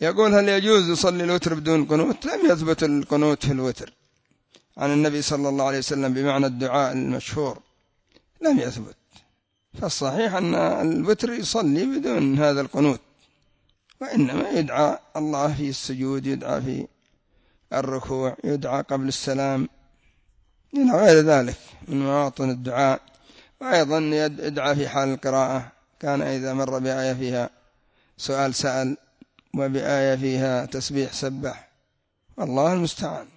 يقول هل يجوز يصلي الوتر بدون قنوت؟ لم يثبت القنوت في الوتر عن النبي صلى الله عليه وسلم بمعنى الدعاء المشهور، لم يثبت. فالصحيح أن الوتر يصلي بدون هذا القنوت، وإنما يدعى الله في السجود، يدعى في الركوع، يدعى قبل السلام، إلى غير ذلك من مواطن الدعاء. وأيضا يدعى في حال القراءة، كان إذا مر بآية فيها سؤال سأل، وبآية فيها تسبيح سبح، والله المستعان.